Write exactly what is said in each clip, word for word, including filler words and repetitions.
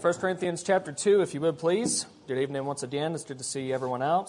First Corinthians chapter two, if you would, please. Good evening once again. It's good to see everyone out.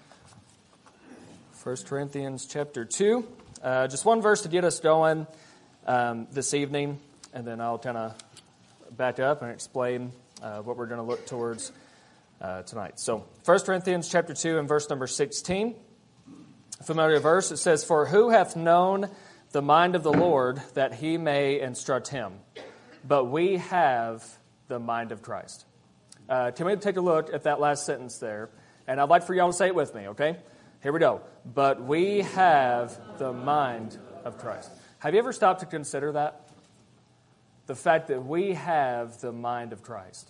First Corinthians chapter two. Uh, just one verse to get us going um, this evening, and then I'll kind of back up and explain uh, what we're going to look towards uh, tonight. So, First Corinthians chapter two and verse number sixteen. A familiar verse. It says, "For who hath known the mind of the Lord, that he may instruct him? But we have the mind of Christ." Uh, can we take a look at that last sentence there? And I'd like for y'all to say it with me, okay? Here we go. But we have the mind of Christ. Have you ever stopped to consider that? The fact that we have the mind of Christ.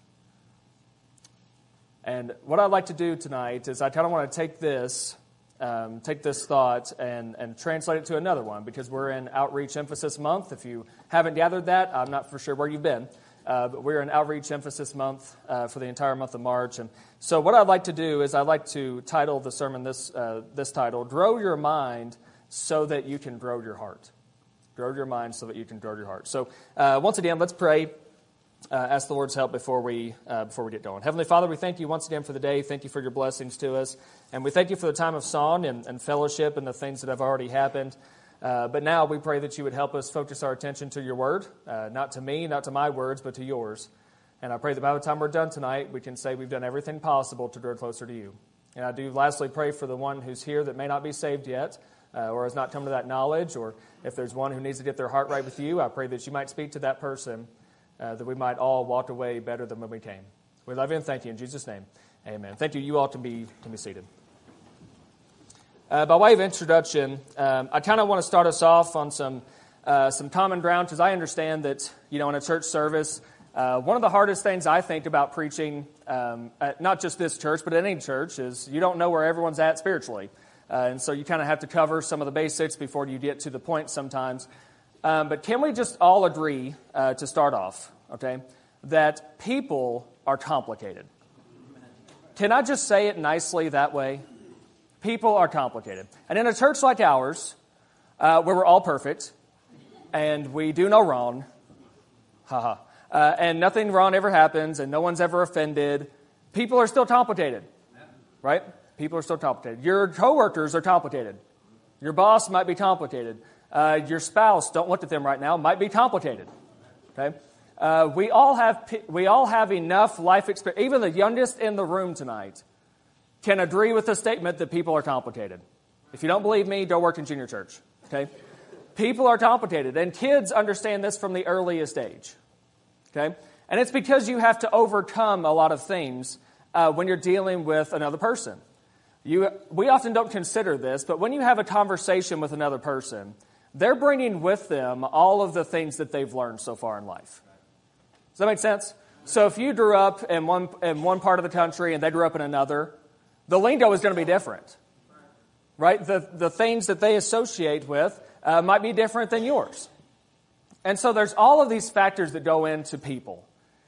And what I'd like to do tonight is I kind of want to take this, um, take this thought and, and translate it to another one, because we're in Outreach Emphasis Month. If you haven't gathered that, I'm not for sure where you've been. Uh, but we're in Outreach Emphasis Month uh, for the entire month of March. And so what I'd like to do is I'd like to title the sermon this uh, this title, "Grow Your Mind So That You Can Grow Your Heart." Grow your mind so that you can grow your heart. So uh, once again, let's pray. Uh, ask the Lord's help before we uh, before we get going. Heavenly Father, we thank you once again for the day. Thank you for your blessings to us. And we thank you for the time of song and, and fellowship and the things that have already happened. Uh, but now we pray that you would help us focus our attention to your word, uh, not to me, not to my words, but to yours. And I pray that by the time we're done tonight, we can say we've done everything possible to grow closer to you. And I do lastly pray for the one who's here that may not be saved yet, uh, or has not come to that knowledge, or if there's one who needs to get their heart right with you, I pray that you might speak to that person, uh, that we might all walk away better than when we came. We love you and thank you in Jesus' name. Amen. Thank you. You all can be, can be seated. Uh, by way of introduction, um, I kind of want to start us off on some uh, some common ground, because I understand that, you know, in a church service, uh, one of the hardest things I think about preaching, um, at not just this church, but any church, is you don't know where everyone's at spiritually. Uh, and so you kind of have to cover some of the basics before you get to the point sometimes. Um, but can we just all agree, uh, to start off, okay, that people are complicated? Can I just say it nicely that way? People are complicated. And in a church like ours, uh, where we're all perfect, and we do no wrong, haha, uh, and nothing wrong ever happens, and no one's ever offended, people are still complicated, right? People are still complicated. Your coworkers are complicated. Your boss might be complicated. Uh, your spouse, don't look at them right now, might be complicated, okay? Uh, we all have we all have enough life experience. Even the youngest in the room tonight can agree with the statement that people are complicated. If you don't believe me, go work in junior church, okay? People are complicated, and kids understand this from the earliest age, okay? And it's because you have to overcome a lot of things uh, when you're dealing with another person. You, we often don't consider this, but when you have a conversation with another person, they're bringing with them all of the things that they've learned so far in life. Does that make sense? So if you grew up in one in one part of the country and they grew up in another, the lingo is going to be different, right? The the things that they associate with uh, might be different than yours. And so there's all of these factors that go into people.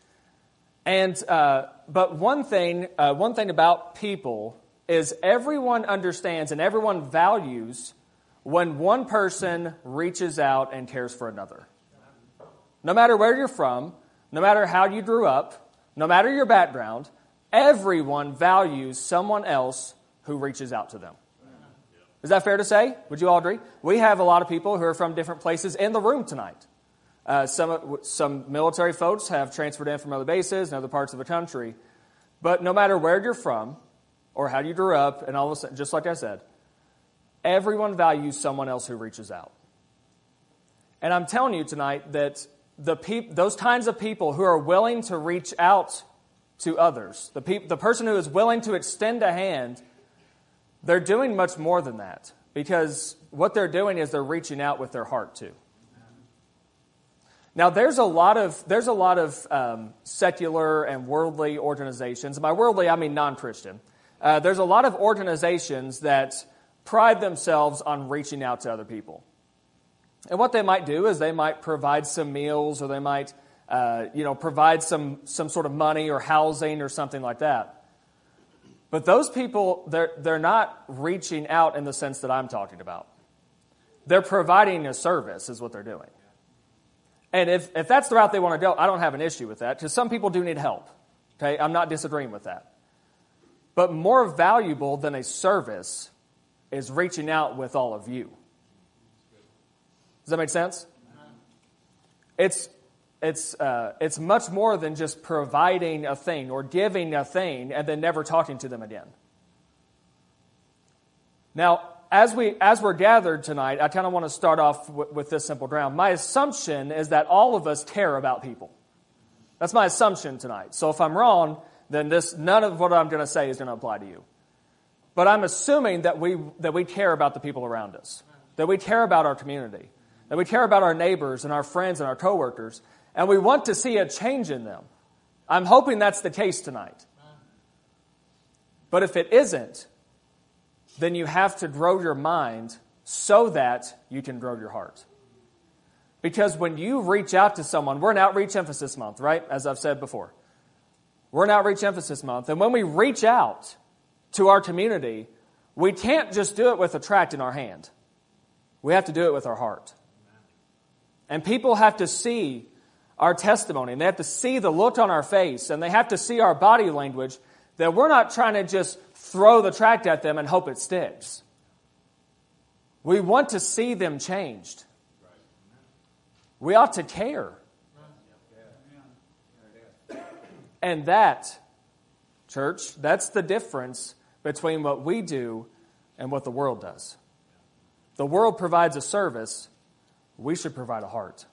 And uh, but one thing, uh, one thing about people is everyone understands and everyone values when one person reaches out and cares for another. No matter where you're from, no matter how you grew up, no matter your background, everyone values someone else who reaches out to them. Is that fair to say? Would you all agree? We have a lot of people who are from different places in the room tonight. Uh, some some military folks have transferred in from other bases and other parts of the country. But no matter where you're from or how you grew up, and all of a sudden, just like I said, everyone values someone else who reaches out. And I'm telling you tonight that the peop- those kinds of people who are willing to reach out to others, the pe- the person who is willing to extend a hand, they're doing much more than that, because what they're doing is they're reaching out with their heart too. Now, there's a lot of there's a lot of um, secular and worldly organizations. By worldly, I mean non-Christian. Uh, there's a lot of organizations that pride themselves on reaching out to other people. And what they might do is they might provide some meals, or they might uh, you know, provide some, some sort of money or housing or something like that. But those people, they're, they're not reaching out in the sense that I'm talking about. They're providing a service is what they're doing. And if, if that's the route they want to go, I don't have an issue with that, because some people do need help. Okay, I'm not disagreeing with that. But more valuable than a service is reaching out with all of you. Does that make sense? It's it's uh, it's much more than just providing a thing or giving a thing and then never talking to them again. Now, as we as we're gathered tonight, I kind of want to start off w- with this simple ground. My assumption is that all of us care about people. That's my assumption tonight. So if I'm wrong, then this none of what I'm going to say is going to apply to you. But I'm assuming that we that we care about the people around us, that we care about our community, that we care about our neighbors and our friends and our coworkers, and we want to see a change in them. I'm hoping that's the case tonight. But if it isn't, then you have to grow your mind so that you can grow your heart. Because when you reach out to someone, we're in Outreach Emphasis Month, right? As I've said before. We're in Outreach Emphasis Month. And when we reach out to our community, we can't just do it with a tract in our hand. We have to do it with our heart. And people have to see our testimony, and they have to see the look on our face, and they have to see our body language, that we're not trying to just throw the tract at them and hope it sticks. We want to see them changed. We ought to care. And that, church, that's the difference between what we do and what the world does. The world provides a service. We should provide a heart.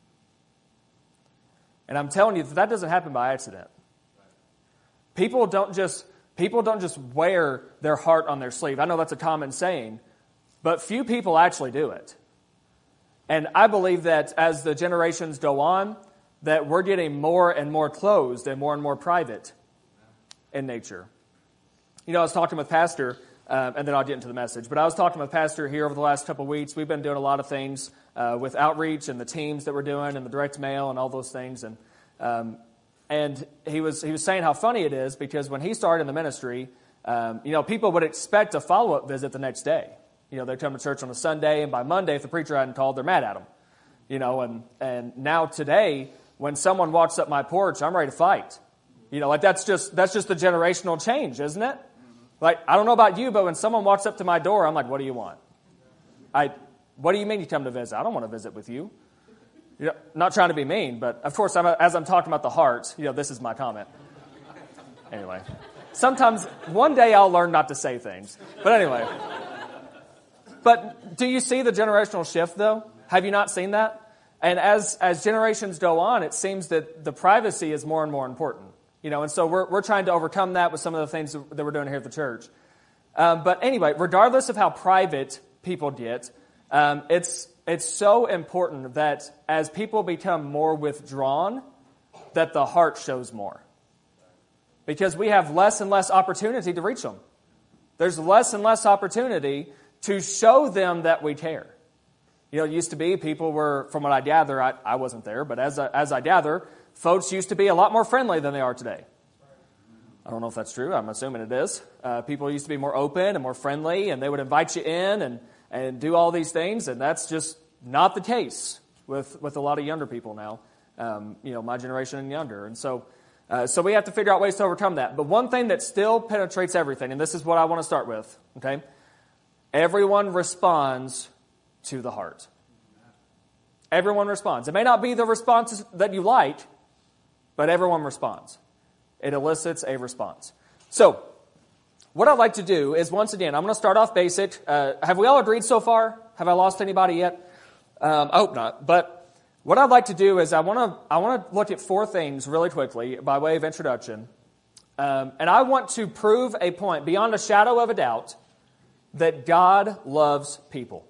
And I'm telling you that that doesn't happen by accident. People don't just people don't just wear their heart on their sleeve. I know that's a common saying, but few people actually do it. And I believe that as the generations go on, that we're getting more and more closed and more and more private in nature. You know, I was talking with Pastor, uh, and then I'll get into the message, but I was talking with Pastor here over the last couple of weeks. We've been doing a lot of things uh, with outreach and the teams that we're doing and the direct mail and all those things. And um, and he was he was saying how funny it is because when he started in the ministry, um, you know, people would expect a follow-up visit the next day. You know, they'd come to church on a Sunday, and by Monday, if the preacher hadn't called, they're mad at him. You know, and and now today, when someone walks up my porch, I'm ready to fight. You know, like that's just that's just the generational change, isn't it? Like, I don't know about you, but when someone walks up to my door, I'm like, what do you want? I, what do you mean you come to visit? I don't want to visit with you. You know, not trying to be mean, but of course, I'm, as I'm talking about the heart, you know, this is my comment. Anyway, sometimes, one day I'll learn not to say things. But anyway. But do you see the generational shift, though? Have you not seen that? And as as generations go on, it seems that the privacy is more and more important. You know, and so we're we're trying to overcome that with some of the things that we're doing here at the church. Um, but anyway, regardless of how private people get, um, it's it's so important that as people become more withdrawn, that the heart shows more. Because we have less and less opportunity to reach them. There's less and less opportunity to show them that we care. You know, it used to be people were, from what I gather, I, I wasn't there, but as I, as I gather, folks used to be a lot more friendly than they are today. I don't know if that's true. I'm assuming it is. Uh, people used to be more open and more friendly, and they would invite you in and, and do all these things, and that's just not the case with, with a lot of younger people now, um, you know, my generation and younger. And so uh, so we have to figure out ways to overcome that. But one thing that still penetrates everything, and this is what I want to start with, okay? Everyone responds to the heart. Everyone responds. It may not be the response that you like, but everyone responds. It elicits a response. So, what I'd like to do is, once again, I'm going to start off basic. Uh, have we all agreed so far? Have I lost anybody yet? Um, I hope not. But what I'd like to do is I want to I want to look at four things really quickly by way of introduction. Um, and I want to prove a point beyond a shadow of a doubt that God loves people.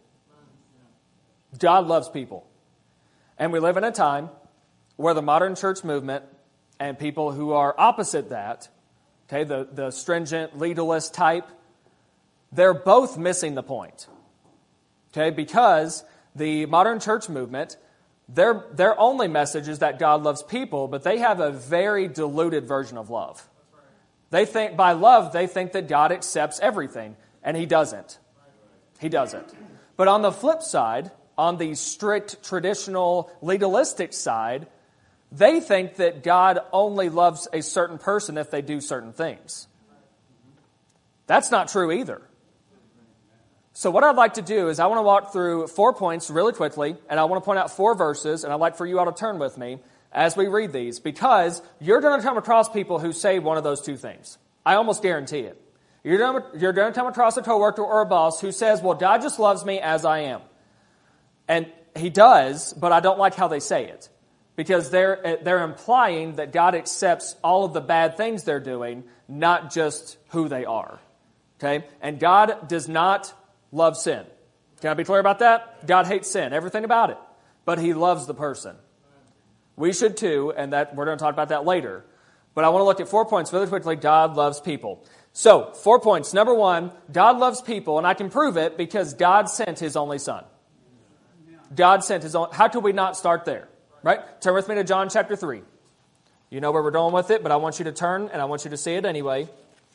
God loves people. And we live in a time where the modern church movement and people who are opposite that, okay, the, the stringent legalist type, they're both missing the point. Okay, because the modern church movement, their their only message is that God loves people, but they have a very diluted version of love. They think by love, they think that God accepts everything, and He doesn't. He doesn't. But on the flip side, on the strict, traditional, legalistic side, they think that God only loves a certain person if they do certain things. That's not true either. So what I'd like to do is I want to walk through four points really quickly, and I want to point out four verses, and I'd like for you all to turn with me as we read these, because you're going to come across people who say one of those two things. I almost guarantee it. You're going to, you're going to come across a coworker or a boss who says, well, God just loves me as I am. And He does, but I don't like how they say it. Because they're, they're implying that God accepts all of the bad things they're doing, not just who they are. Okay? And God does not love sin. Can I be clear about that? God hates sin, everything about it. But He loves the person. We should too, and that we're going to talk about that later. But I want to look at four points really quickly. God loves people. So, four points. Number one, God loves people, and I can prove it because God sent His only Son. God sent His own. How could we not start there? Right? Turn with me to John chapter three. You know where we're going with it, but I want you to turn, and I want you to see it anyway.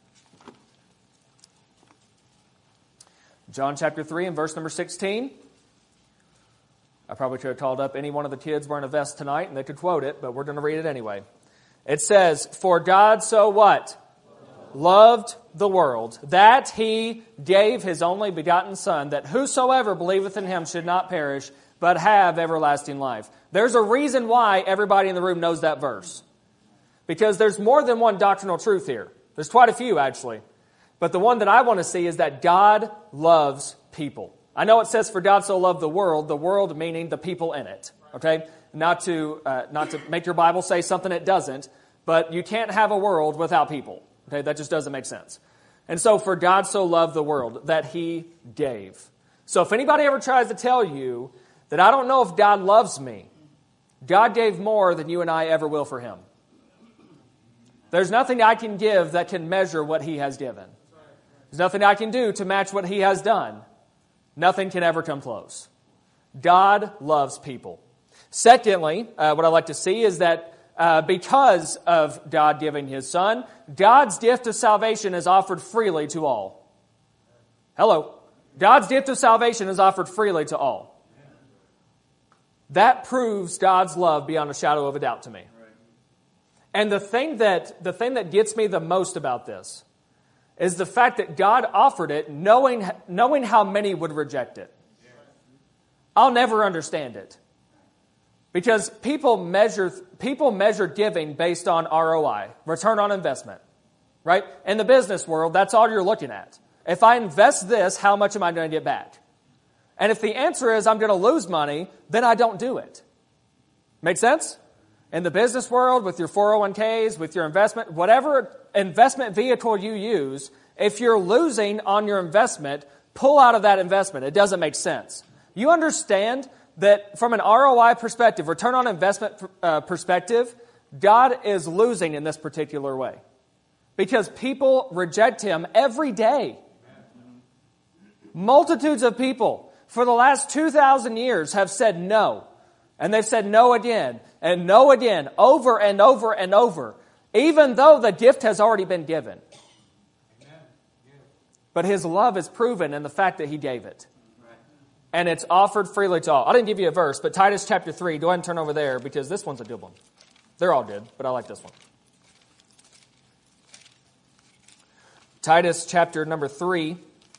John chapter three and verse number sixteen. I probably could have called up any one of the kids wearing a vest tonight, and they could quote it, but we're going to read it anyway. It says, "For God so what? Loved the world, that He gave His only begotten Son, that whosoever believeth in Him should not perish, but have everlasting life." There's a reason why everybody in the room knows that verse. Because there's more than one doctrinal truth here. There's quite a few, actually. But the one that I want to see is that God loves people. I know it says, "For God so loved the world," the world meaning the people in it. Okay? Not to, uh, not to make your Bible say something it doesn't, but you can't have a world without people. Okay, that just doesn't make sense. And so, for God so loved the world that He gave. So if anybody ever tries to tell you that I don't know if God loves me, God gave more than you and I ever will for Him. There's nothing I can give that can measure what He has given. There's nothing I can do to match what He has done. Nothing can ever come close. God loves people. Secondly, uh, what I like to see is that Uh, because of God giving His Son, God's gift of salvation is offered freely to all. Hello. God's gift of salvation is offered freely to all. That proves God's love beyond a shadow of a doubt to me. And the thing that, the thing that gets me the most about this is the fact that God offered it knowing, knowing how many would reject it. I'll never understand it. Because people measure people measure giving based on R O I, return on investment, right? In the business world, that's all you're looking at. If I invest this, how much am I going to get back? And if the answer is I'm going to lose money, then I don't do it. Make sense? In the business world, with your four oh one k's, with your investment, whatever investment vehicle you use, if you're losing on your investment, pull out of that investment. It doesn't make sense. You understand that from an R O I perspective, return on investment uh, perspective, God is losing in this particular way. Because people reject Him every day. Multitudes of people for the last two thousand years have said no. And they've said no again, and no again, over and over and over, even though the gift has already been given. But His love is proven in the fact that He gave it. And it's offered freely to all. I didn't give you a verse, but Titus chapter three, go ahead and turn over there because this one's a good one. They're all good, but I like this one. Titus chapter number three,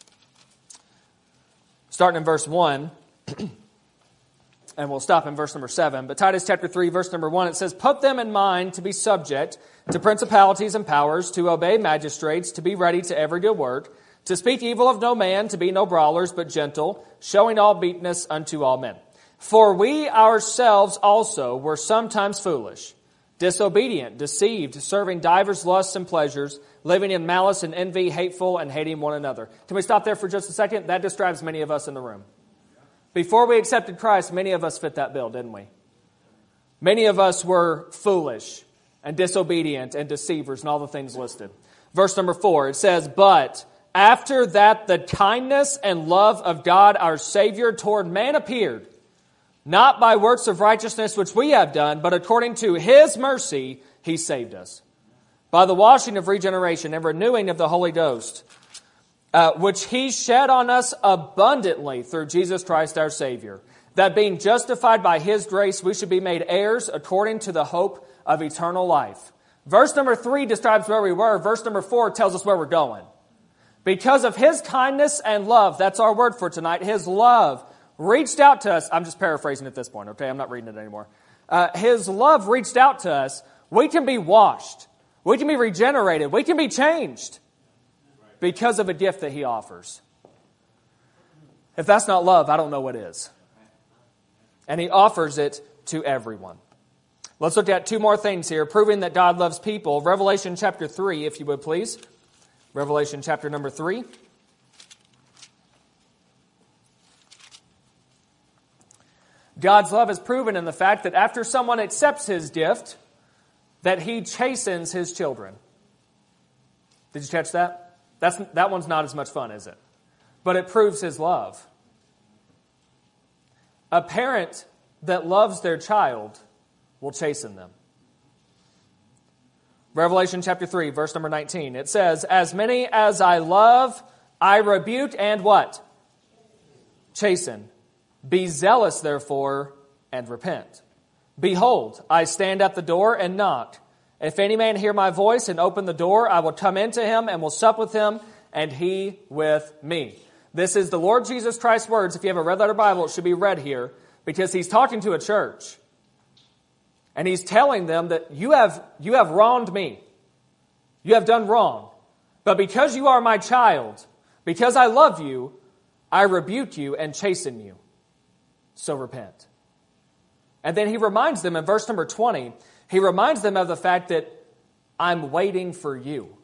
starting in verse one, and we'll stop in verse number seven. But Titus chapter three, verse number one, it says, "Put them in mind to be subject to principalities and powers, to obey magistrates, to be ready to every good work, to speak evil of no man, to be no brawlers, but gentle, showing all meekness unto all men. For we ourselves also were sometimes foolish, disobedient, deceived, serving divers lusts and pleasures, living in malice and envy, hateful, and hating one another." Can we stop there for just a second? That describes many of us in the room. Before we accepted Christ, many of us fit that bill, didn't we? Many of us were foolish and disobedient and deceivers and all the things listed. Verse number four, it says, "But after that the kindness and love of God our Savior toward man appeared, not by works of righteousness which we have done, but according to His mercy He saved us, by the washing of regeneration and renewing of the Holy Ghost, uh, which He shed on us abundantly through Jesus Christ our Savior, that being justified by His grace, we should be made heirs according to the hope of eternal life. Verse number three describes where we were. Verse number four tells us where we're going. Because of His kindness and love, that's our word for tonight, His love reached out to us. I'm just paraphrasing at this point, okay? I'm not reading it anymore. Uh, His love reached out to us. We can be washed. We can be regenerated. We can be changed because of a gift that He offers. If that's not love, I don't know what is. And He offers it to everyone. Let's look at two more things here, proving that God loves people. Revelation chapter three, if you would please. Revelation chapter number three. God's love is proven in the fact that after someone accepts His gift, that He chastens His children. Did you catch that? That's, that one's not as much fun, is it? But it proves His love. A parent that loves their child will chasten them. Revelation chapter three, verse number nineteen. It says, as many as I love, I rebuke and what? Chasten. Be zealous, therefore, and repent. Behold, I stand at the door and knock. If any man hear my voice and open the door, I will come into him and will sup with him, and he with me. This is the Lord Jesus Christ's words. If you have a red letter Bible, it should be read here, because He's talking to a church. And He's telling them that you have, you have wronged me. You have done wrong. But because you are my child, because I love you, I rebuke you and chasten you. So repent. And then He reminds them in verse number twenty, He reminds them of the fact that I'm waiting for you.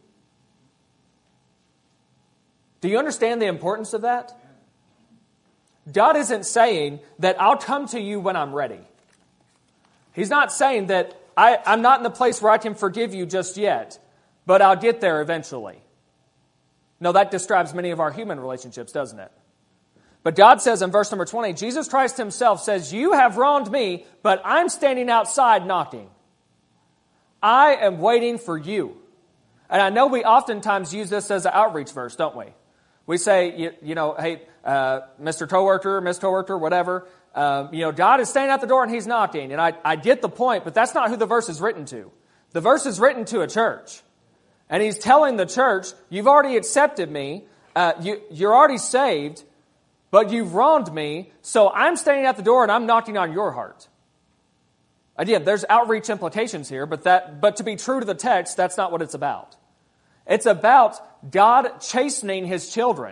Do you understand the importance of that? God isn't saying that I'll come to you when I'm ready. He's not saying that I, I'm not in the place where I can forgive you just yet, but I'll get there eventually. No, that describes many of our human relationships, doesn't it? But God says in verse number twenty, Jesus Christ Himself says, you have wronged me, but I'm standing outside knocking. I am waiting for you. And I know we oftentimes use this as an outreach verse, don't we? We say, you, you know, hey, uh, Mister Coworker, Miss Coworker, whatever, um, you know, God is standing at the door and He's knocking. And I, I get the point, but that's not who the verse is written to. The verse is written to a church. And He's telling the church, you've already accepted me, uh, you, you're already saved, but you've wronged me, so I'm standing at the door and I'm knocking on your heart. Again, there's outreach implications here, but that, but to be true to the text, that's not what it's about. It's about God chastening His children.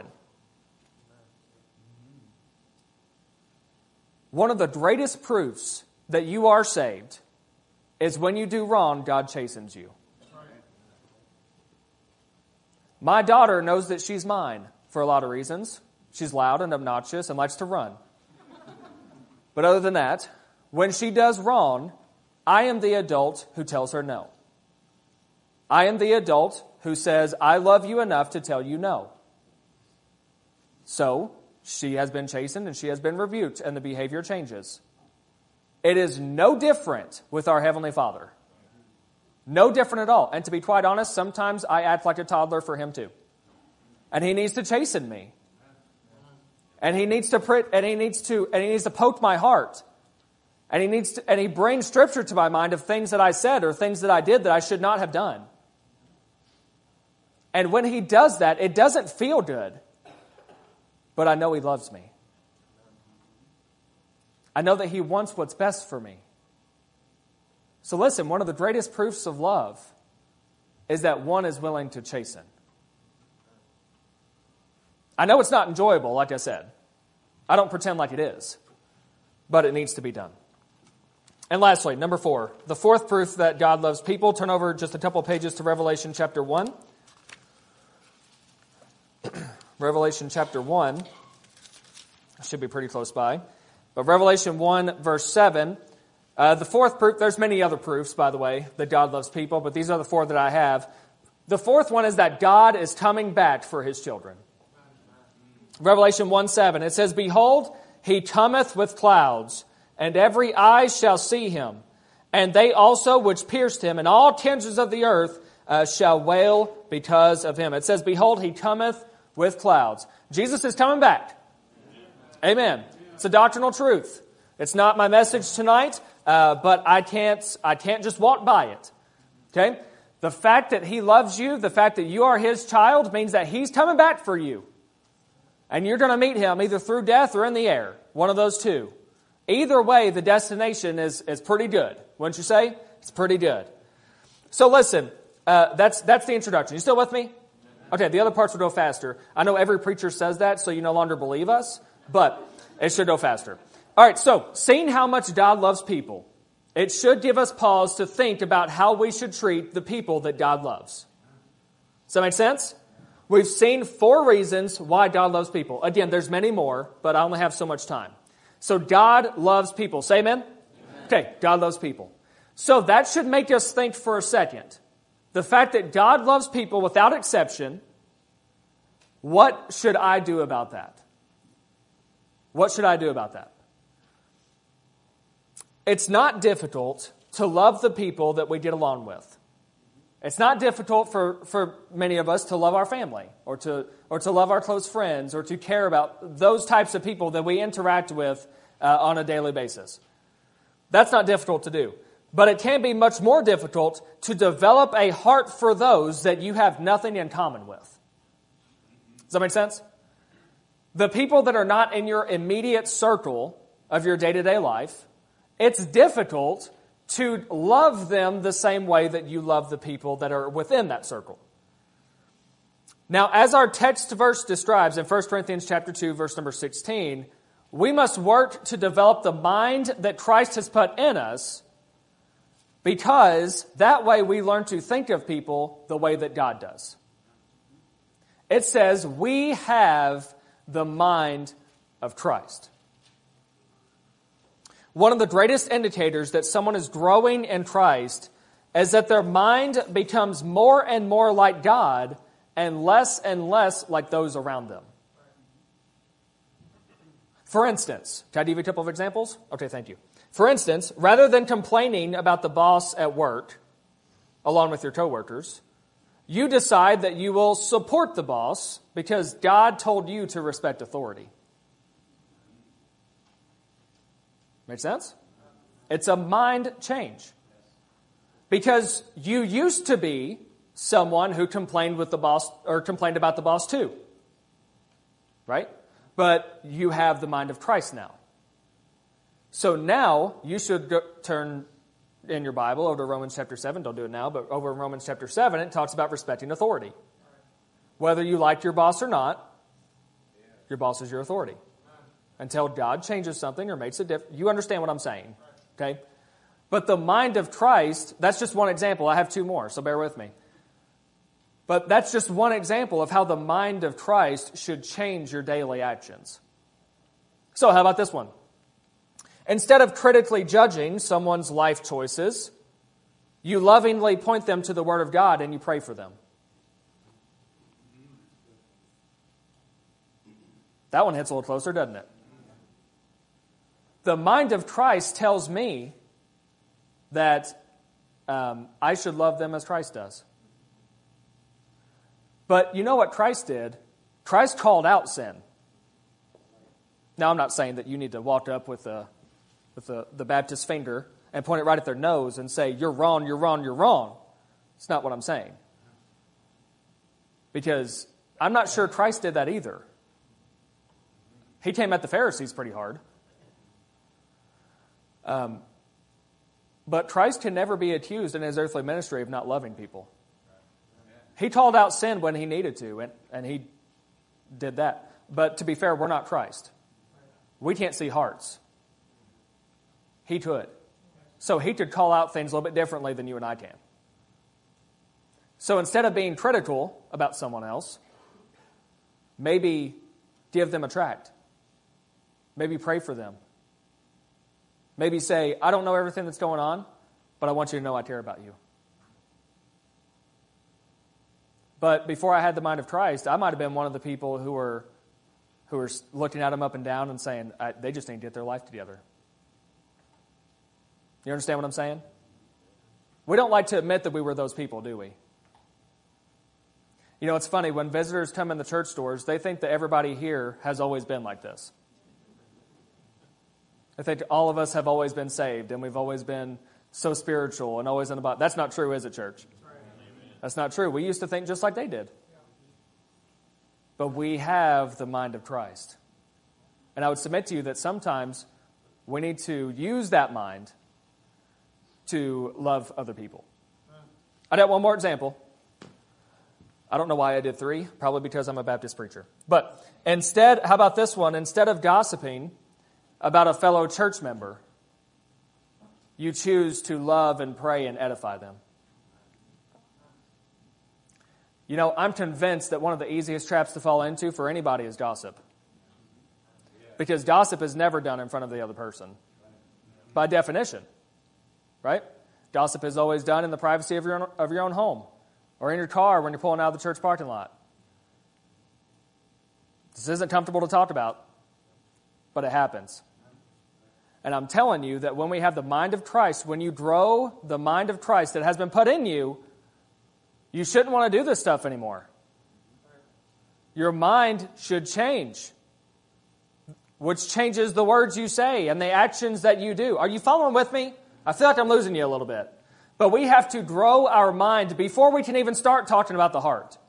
One of the greatest proofs that you are saved is when you do wrong, God chastens you. My daughter knows that she's mine for a lot of reasons. She's loud and obnoxious and likes to run. But other than that, when she does wrong, I am the adult who tells her no. I am the adult who says, I love you enough to tell you no. So, she has been chastened and she has been rebuked, and the behavior changes. It is no different with our Heavenly Father. No different at all. And to be quite honest, sometimes I act like a toddler for Him too. And He needs to chasten me. And he needs to print, and he needs to, and he needs to poke my heart. And he needs to, and He brings Scripture to my mind of things that I said or things that I did that I should not have done. And when He does that, it doesn't feel good. But I know He loves me. I know that He wants what's best for me. So listen, one of the greatest proofs of love is that one is willing to chasten. I know it's not enjoyable, like I said. I don't pretend like it is. But it needs to be done. And lastly, number four, the fourth proof that God loves people. Turn over just a couple pages to Revelation chapter one. Revelation chapter one. Should be pretty close by. But Revelation one, verse seven. Uh, the fourth proof, there's many other proofs, by the way, that God loves people, but these are the four that I have. The fourth one is that God is coming back for His children. Revelation one seven, it says, behold, He cometh with clouds, and every eye shall see Him, and they also which pierced Him, and all kindreds of the earth uh, shall wail because of Him. It says, behold, He cometh with clouds. Jesus is coming back. Amen. It's a doctrinal truth. It's not my message tonight, uh, but I can't, I can't just walk by it. Okay? The fact that He loves you, the fact that you are His child, means that He's coming back for you. And you're going to meet Him either through death or in the air. One of those two. Either way, the destination is, is pretty good. Wouldn't you say? It's pretty good. So listen, uh, that's, that's the introduction. You still with me? Okay, the other parts will go faster. I know every preacher says that, so you no longer believe us, but it should go faster. All right, so seeing how much God loves people, it should give us pause to think about how we should treat the people that God loves. Does that make sense? We've seen four reasons why God loves people. Again, there's many more, but I only have so much time. So God loves people. Say amen? Amen. Okay, God loves people. So that should make us think for a second. The fact that God loves people without exception, what should I do about that? What should I do about that? It's not difficult to love the people that we get along with. It's not difficult for, for many of us to love our family or to, or to love our close friends or to care about those types of people that we interact with uh, on a daily basis. That's not difficult to do. But it can be much more difficult to develop a heart for those that you have nothing in common with. Does that make sense? The people that are not in your immediate circle of your day-to-day life, it's difficult to love them the same way that you love the people that are within that circle. Now, as our text verse describes in First Corinthians chapter two, verse number sixteen, we must work to develop the mind that Christ has put in us, because that way we learn to think of people the way that God does. It says we have the mind of Christ. One of the greatest indicators that someone is growing in Christ is that their mind becomes more and more like God and less and less like those around them. For instance, can I give you a couple of examples? Okay, thank you. For instance, rather than complaining about the boss at work, along with your coworkers, you decide that you will support the boss because God told you to respect authority. Make sense? It's a mind change. Because you used to be someone who complained with the boss or complained about the boss too. Right? But you have the mind of Christ now. So now you should go, turn in your Bible over to Romans chapter seven. Don't do it now, but over in Romans chapter seven, it talks about respecting authority. Whether you like your boss or not, your boss is your authority. Until God changes something or makes a difference. You understand what I'm saying. Okay? But the mind of Christ, that's just one example. I have two more, so bear with me. But that's just one example of how the mind of Christ should change your daily actions. So how about this one? Instead of critically judging someone's life choices, you lovingly point them to the Word of God and you pray for them. That one hits a little closer, doesn't it? The mind of Christ tells me that um, I should love them as Christ does. But you know what Christ did? Christ called out sin. Now, I'm not saying that you need to walk up with, a, with a, the Baptist finger and point it right at their nose and say, you're wrong, you're wrong, you're wrong. It's not what I'm saying. Because I'm not sure Christ did that either. He came at the Pharisees pretty hard. Um, but Christ can never be accused in his earthly ministry of not loving people. He called out sin when he needed to, and, and he did that. But to be fair, we're not Christ. We can't see hearts. He could. So he could call out things a little bit differently than you and I can. So instead of being critical about someone else, maybe give them a tract. Maybe pray for them. Maybe say, I don't know everything that's going on, but I want you to know I care about you. But before I had the mind of Christ, I might have been one of the people who were who were looking at him up and down and saying, I, they just need to get their life together. You understand what I'm saying? We don't like to admit that we were those people, do we? You know, it's funny, when visitors come in the church doors, they think that everybody here has always been like this. I think all of us have always been saved, and we've always been so spiritual and always in the Bible. That's not true, is it, church? That's not true. We used to think just like they did. But we have the mind of Christ. And I would submit to you that sometimes we need to use that mind to love other people. I got one more example. I don't know why I did three. Probably because I'm a Baptist preacher. But instead, how about this one? Instead of gossiping about a fellow church member, you choose to love and pray and edify them. You know, I'm convinced that one of the easiest traps to fall into for anybody is gossip. Because gossip is never done in front of the other person. By definition. Right? Gossip is always done in the privacy of your own, of your own home. Or in your car when you're pulling out of the church parking lot. This isn't comfortable to talk about. But it happens. And I'm telling you that when we have the mind of Christ, when you grow the mind of Christ that has been put in you, you shouldn't want to do this stuff anymore. Your mind should change, which changes the words you say and the actions that you do. Are you following with me? I feel like I'm losing you a little bit. But we have to grow our mind before we can even start talking about the heart.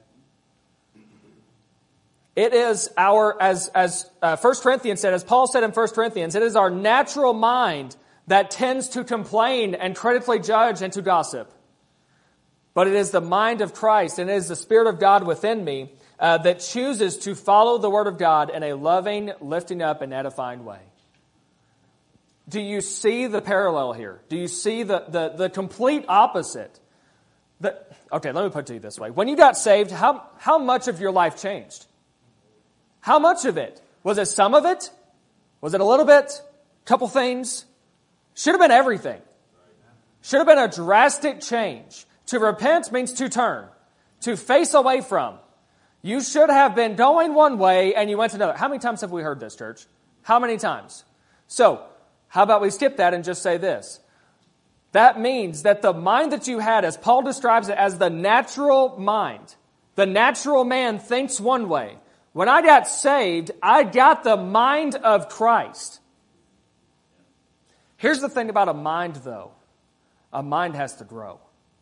It is our, as, as uh, First Corinthians said, as Paul said in First Corinthians, it is our natural mind that tends to complain and critically judge and to gossip. But it is the mind of Christ and it is the Spirit of God within me uh, that chooses to follow the Word of God in a loving, lifting up, and edifying way. Do you see the parallel here? Do you see the, the, the complete opposite? The, okay, let me put it to you this way. When you got saved, how, how much of your life changed? How much of it? Was it some of it? Was it a little bit? A couple things? Should have been everything. Should have been a drastic change. To repent means to turn, to face away from. You should have been going one way and you went another. How many times have we heard this, church? How many times? So, how about we skip that and just say this? That means that the mind that you had, as Paul describes it as the natural mind, the natural man thinks one way. When I got saved, I got the mind of Christ. Here's the thing about a mind, though. A mind has to grow.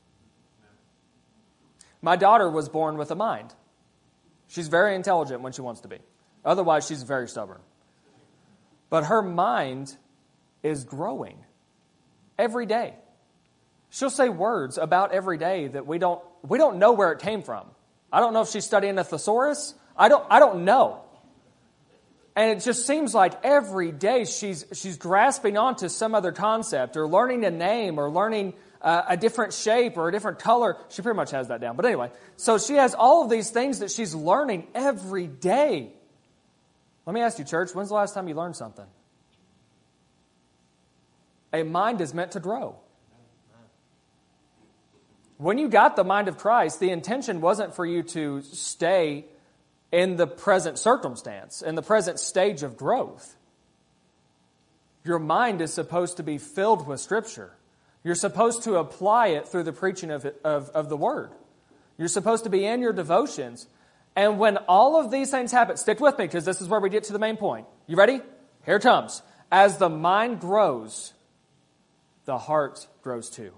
My daughter was born with a mind. She's very intelligent when she wants to be. Otherwise, she's very stubborn. But her mind is growing every day. She'll say words about every day that we don't we don't know where it came from. I don't know if she's studying a thesaurus. I don't I don't know. And it just seems like every day she's she's grasping onto some other concept or learning a name or learning uh, a different shape or a different color. She pretty much has that down. But anyway, so she has all of these things that she's learning every day. Let me ask you, church, when's the last time you learned something? A mind is meant to grow. When you got the mind of Christ, the intention wasn't for you to stay in the present circumstance, in the present stage of growth. Your mind is supposed to be filled with Scripture. You're supposed to apply it through the preaching of, of, of the Word. You're supposed to be in your devotions. And when all of these things happen, stick with me because this is where we get to the main point. You ready? Here it comes. As the mind grows, the heart grows too.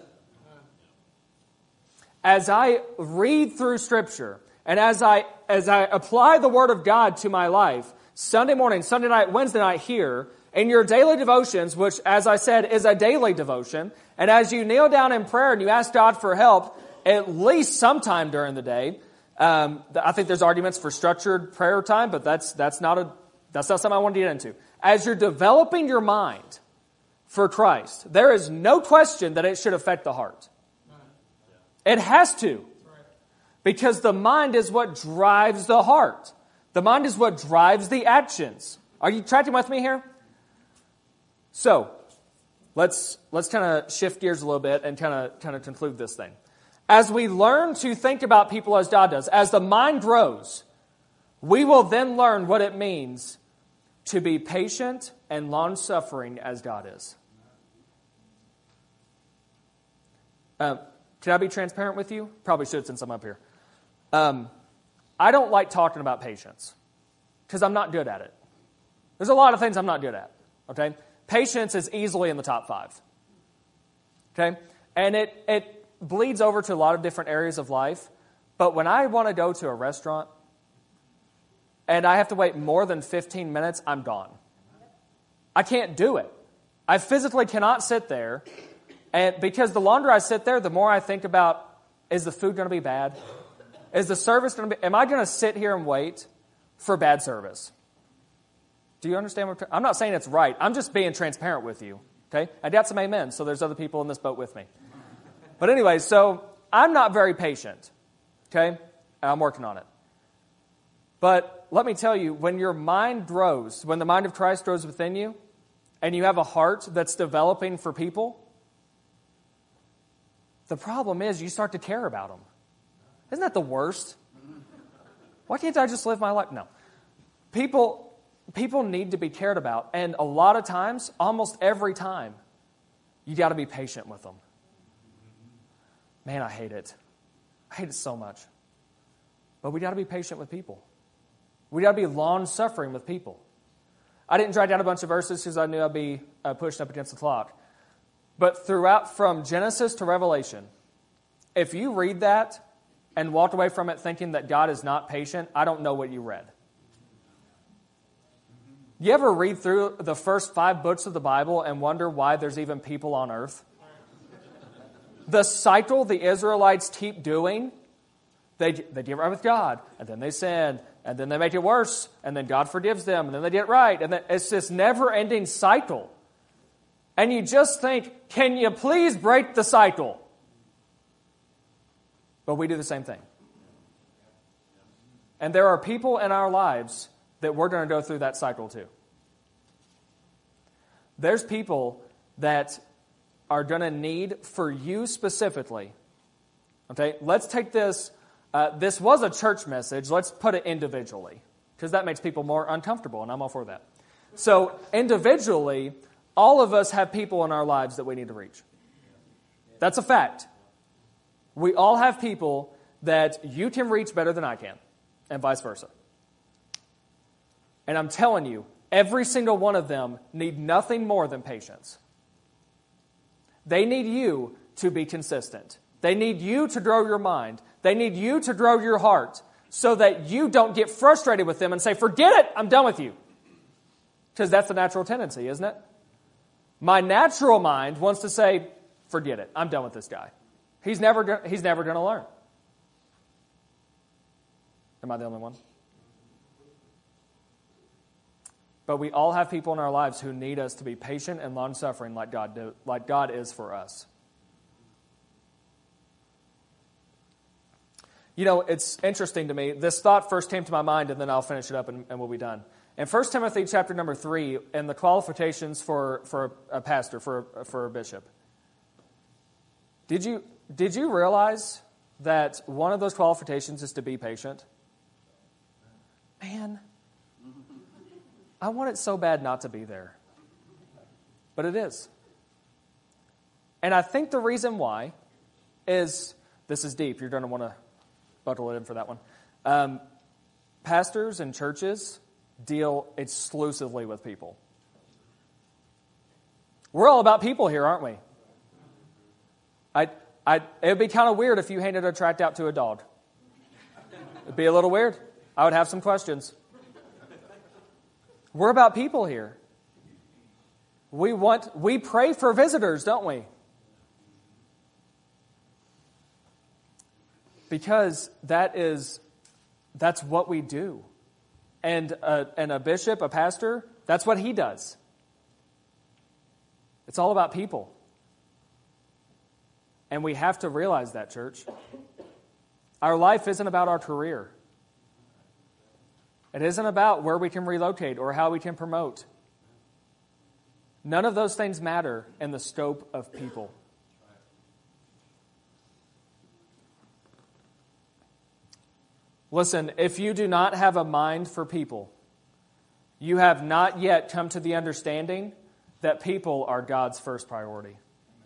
As I read through Scripture, and as I as I apply the Word of God to my life, Sunday morning, Sunday night, Wednesday night here, in your daily devotions, which, as I said, is a daily devotion, and as you kneel down in prayer and you ask God for help, at least sometime during the day, um, I think there's arguments for structured prayer time, but that's that's not a that's not something I want to get into. As you're developing your mind for Christ, there is no question that it should affect the heart. It has to. Because the mind is what drives the heart. The mind is what drives the actions. Are you tracking with me here? So, let's let's kind of shift gears a little bit and kind of kind of conclude this thing. As we learn to think about people as God does, as the mind grows, we will then learn what it means to be patient and long-suffering as God is. Um, can I be transparent with you? Probably should since I'm up here. Um, I don't like talking about patience because I'm not good at it. There's a lot of things I'm not good at. Okay? Patience is easily in the top five. Okay? And it, it bleeds over to a lot of different areas of life. But when I want to go to a restaurant and I have to wait more than fifteen minutes, I'm gone. I can't do it. I physically cannot sit there. And because the longer I sit there, the more I think about, is the food going to be bad? Is the service going to be... Am I going to sit here and wait for bad service? Do you understand what I'm... I'm not saying it's right. I'm just being transparent with you. Okay? I got some amen, so there's other people in this boat with me. But anyway, so I'm not very patient. Okay? And I'm working on it. But let me tell you, when your mind grows, when the mind of Christ grows within you, and you have a heart that's developing for people, the problem is you start to care about them. Isn't that the worst? Why can't I just live my life? No. People, people need to be cared about. And a lot of times, almost every time, you got to be patient with them. Man, I hate it. I hate it so much. But we got to be patient with people. We got to be long-suffering with people. I didn't write down a bunch of verses because I knew I'd be uh, pushing up against the clock. But throughout, from Genesis to Revelation, if you read that and walked away from it thinking that God is not patient, I don't know what you read. You ever read through the first five books of the Bible and wonder why there's even people on earth? The cycle the Israelites keep doing, they, they get right with God, and then they sin, and then they make it worse, and then God forgives them, and then they get right, and then it's this never-ending cycle. And you just think, can you please break the cycle? But we do the same thing. And there are people in our lives that we're going to go through that cycle too. There's people that are going to need, for you specifically, okay, let's take this, uh, this was a church message, let's put it individually, because that makes people more uncomfortable, and I'm all for that. So individually, all of us have people in our lives that we need to reach. That's a fact. We all have people that you can reach better than I can, and vice versa. And I'm telling you, every single one of them need nothing more than patience. They need you to be consistent. They need you to grow your mind. They need you to grow your heart so that you don't get frustrated with them and say, forget it, I'm done with you. Because that's the natural tendency, isn't it? My natural mind wants to say, forget it, I'm done with this guy. He's never, he's never going to learn. Am I the only one? But we all have people in our lives who need us to be patient and long-suffering like God do, like God is for us. You know, it's interesting to me. This thought first came to my mind, and then I'll finish it up and, and we'll be done. In First Timothy chapter number three, in the qualifications for, for a pastor, for, for a bishop, did you, did you realize that one of those qualifications is to be patient? Man, I want it so bad not to be there. But it is. And I think the reason why is, this is deep, you're going to want to buckle it in for that one. Um, pastors and churches deal exclusively with people. We're all about people here, aren't we? I, I, it would be kind of weird if you handed a tract out to a dog. It'd be a little weird. I would have some questions. We're about people here. We want, we pray for visitors, don't we? Because that is, that's what we do. And a, and a bishop, a pastor, that's what he does. It's all about people. And we have to realize that, church. Our life isn't about our career. It isn't about where we can relocate or how we can promote. None of those things matter in the scope of people. Listen, if you do not have a mind for people, you have not yet come to the understanding that people are God's first priority.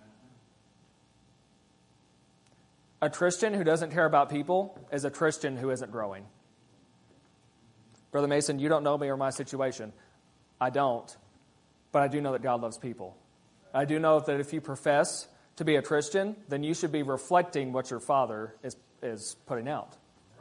A Christian who doesn't care about people is a Christian who isn't growing. Brother Mason, you don't know me or my situation. I don't. but I do know that God loves people. I do know that if you profess to be a Christian, then you should be reflecting what your Father is, is putting out.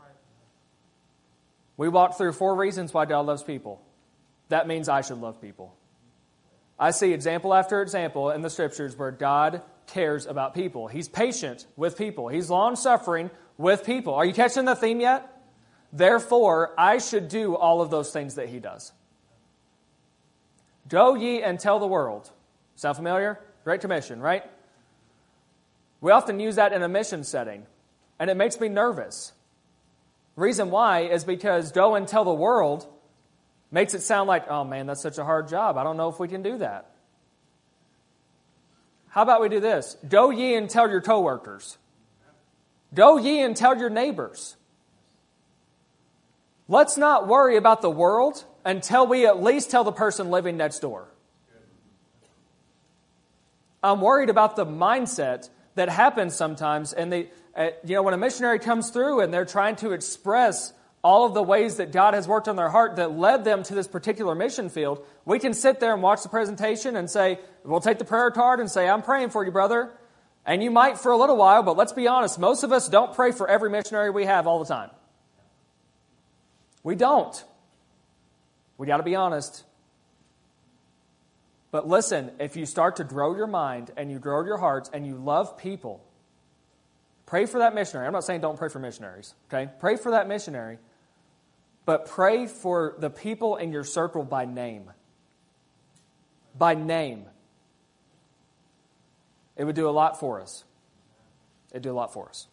We walked through four reasons why God loves people. That means I should love people. I see example after example in the Scriptures where God cares about people. He's patient with people. He's long-suffering with people. Are you catching the theme yet? Therefore, I should do all of those things that He does. Go ye and tell the world. Sound familiar? Great Commission, right? We often use that in a mission setting, and it makes me nervous. The reason why is because go and tell the world makes it sound like, oh man, that's such a hard job. I don't know if we can do that. How about we do this? Go ye and tell your coworkers. Go ye and tell your neighbors. Let's not worry about the world until we at least tell the person living next door. I'm worried about the mindset that happens sometimes. And they, uh, you know, when a missionary comes through and they're trying to express all of the ways that God has worked on their heart that led them to this particular mission field, we can sit there and watch the presentation and say, we'll take the prayer card and say, I'm praying for you, brother. And you might for a little while, but let's be honest, most of us don't pray for every missionary we have all the time. We don't. We got to be honest. But listen, if you start to grow your mind and you grow your hearts and you love people, pray for that missionary. I'm not saying don't pray for missionaries, okay? Pray for that missionary, but pray for the people in your circle by name. By name. It would do a lot for us. It would do a lot for us.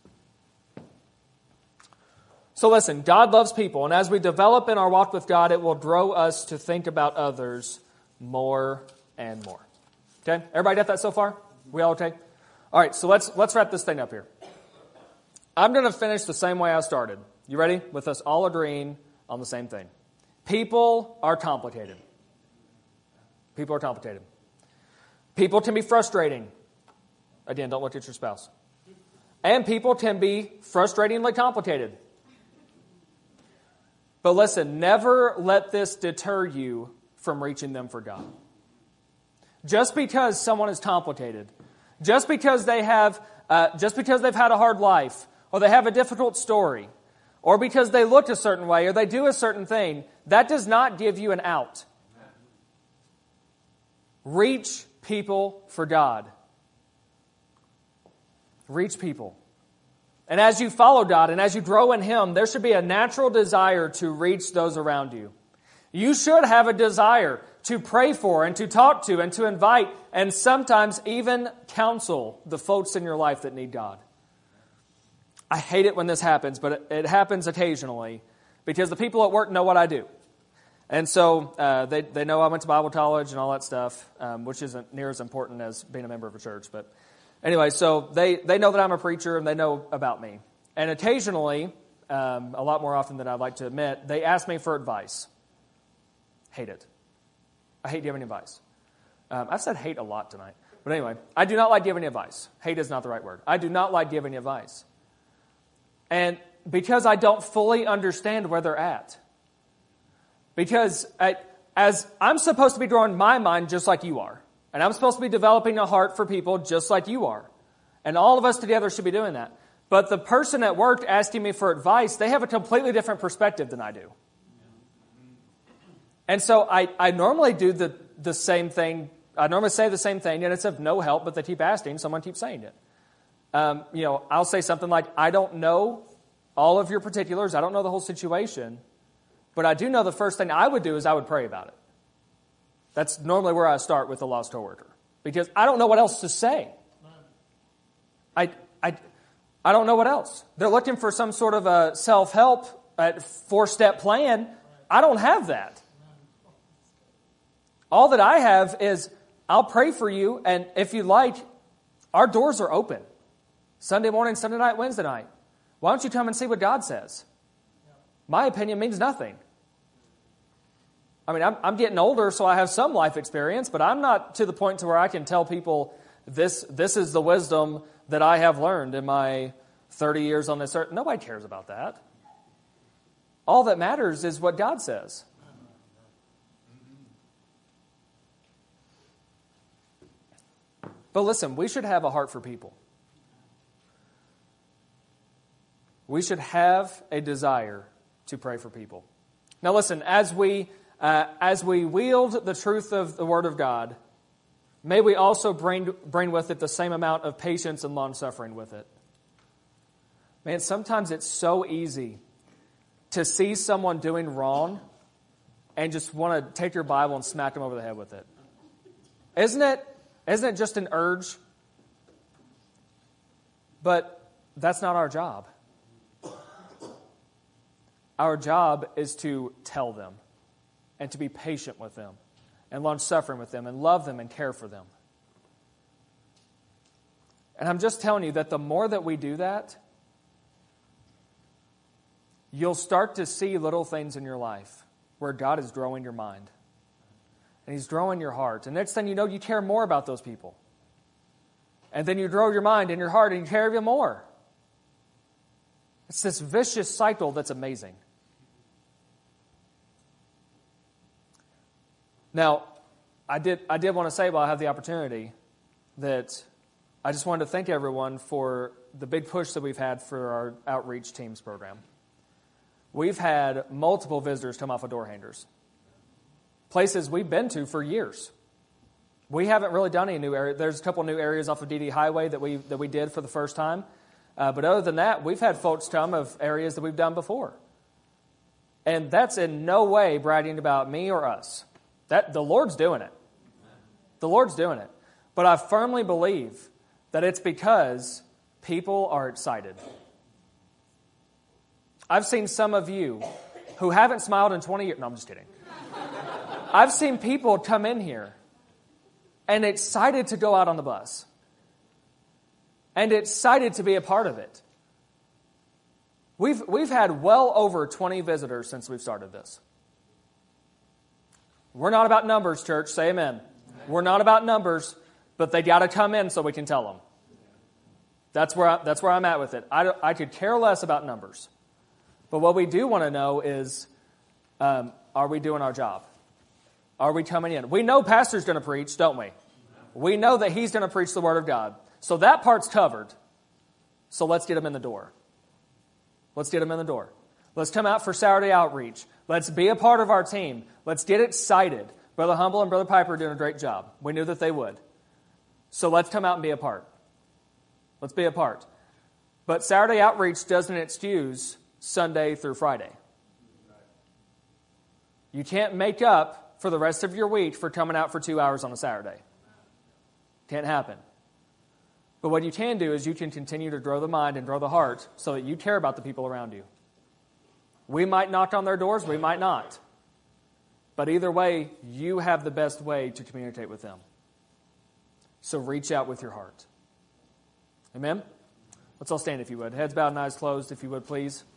So listen, God loves people, and as we develop in our walk with God, it will grow us to think about others more and more. Okay? Everybody got that so far? We all okay? All right, so let's let's wrap this thing up here. I'm going to finish the same way I started. You ready? With us all agreeing on the same thing. People are complicated. People are complicated. People can be frustrating. Again, don't look at your spouse. And people can be frustratingly complicated. But listen, never let this deter you from reaching them for God. Just because someone is complicated, just because they have, uh, just because they've had a hard life, or they have a difficult story, or because they look a certain way, or they do a certain thing, that does not give you an out. Reach people for God. Reach people. And as you follow God and as you grow in Him, there should be a natural desire to reach those around you. You should have a desire to pray for and to talk to and to invite and sometimes even counsel the folks in your life that need God. I hate it when this happens, but it, it happens occasionally because the people at work know what I do. And so uh, they, they know I went to Bible college and all that stuff, um, which isn't near as important as being a member of a church. But anyway, so they, they know that I'm a preacher and they know about me. And occasionally, um, a lot more often than I'd like to admit, they ask me for advice. Hate it. I hate giving advice. Um, I've said hate a lot tonight. But anyway, I do not like giving advice. Hate is not the right word. I do not like giving advice. And because I don't fully understand where they're at. Because I, as I'm supposed to be growing my mind just like you are. And I'm supposed to be developing a heart for people just like you are. And all of us together should be doing that. But the person at work asking me for advice, they have a completely different perspective than I do. And so I, I normally do the, the same thing. I normally say the same thing, and it's of no help, but they keep asking. Someone keeps saying it. Um, you know, I'll say something like, I don't know all of your particulars. I don't know the whole situation. But I do know the first thing I would do is I would pray about it. That's normally where I start with a lost coworker. Because I don't know what else to say. I, I, I don't know what else. They're looking for some sort of a self-help, a four-step plan. I don't have that. All that I have is, I'll pray for you, and if you like, our doors are open. Sunday morning, Sunday night, Wednesday night. Why don't you come and see what God says? My opinion means nothing. I mean, I'm, I'm getting older, so I have some life experience, but I'm not to the point to where I can tell people this, this is the wisdom that I have learned in my thirty years on this earth. Nobody cares about that. All that matters is what God says. But listen, we should have a heart for people. We should have a desire to pray for people. Now listen, as we uh, as we wield the truth of the Word of God, may we also bring, bring with it the same amount of patience and long-suffering with it. Man, sometimes it's so easy to see someone doing wrong and just want to take your Bible and smack them over the head with it. Isn't it? Isn't it just an urge? But that's not our job. Our job is to tell them and to be patient with them and long-suffering with them and love them and care for them. And I'm just telling you that the more that we do that, you'll start to see little things in your life where God is growing your mind. And He's growing your heart. And next thing you know, you care more about those people. And then you grow your mind and your heart and you care even more. It's this vicious cycle that's amazing. Now, I did I did want to say while I have the opportunity that I just wanted to thank everyone for the big push that we've had for our outreach teams program. We've had multiple visitors come off of door hangers. Places we've been to for years. We haven't really done any new areas. There's a couple new areas off of D D Highway that we that we did for the first time. Uh, but other than that, we've had folks come of areas that we've done before. And that's in no way bragging about me or us. That the Lord's doing it. The Lord's doing it. But I firmly believe that it's because people are excited. I've seen some of you who haven't smiled in twenty years. No, I'm just kidding. I've seen people come in here and excited to go out on the bus. And excited to be a part of it. We've, we've had well over twenty visitors since we've started this. We're not about numbers, church. Say amen. Amen. We're not about numbers, but they got to come in so we can tell them. That's where I, that's where I'm at with it. I, I could care less about numbers. But what we do want to know is, um, are we doing our job? Are we coming in? We know pastor's going to preach, don't we? We know that he's going to preach the Word of God. So that part's covered. So let's get him in the door. Let's get him in the door. Let's come out for Saturday outreach. Let's be a part of our team. Let's get excited. Brother Humble and Brother Piper are doing a great job. We knew that they would. So let's come out and be a part. Let's be a part. But Saturday outreach doesn't excuse Sunday through Friday. You can't make up for the rest of your week for coming out for two hours on a Saturday. Can't happen. But what you can do is you can continue to grow the mind and grow the heart so that you care about the people around you. We might knock on their doors, we might not. But either way, you have the best way to communicate with them. So reach out with your heart. Amen? Let's all stand if you would. Heads bowed and eyes closed if you would, please.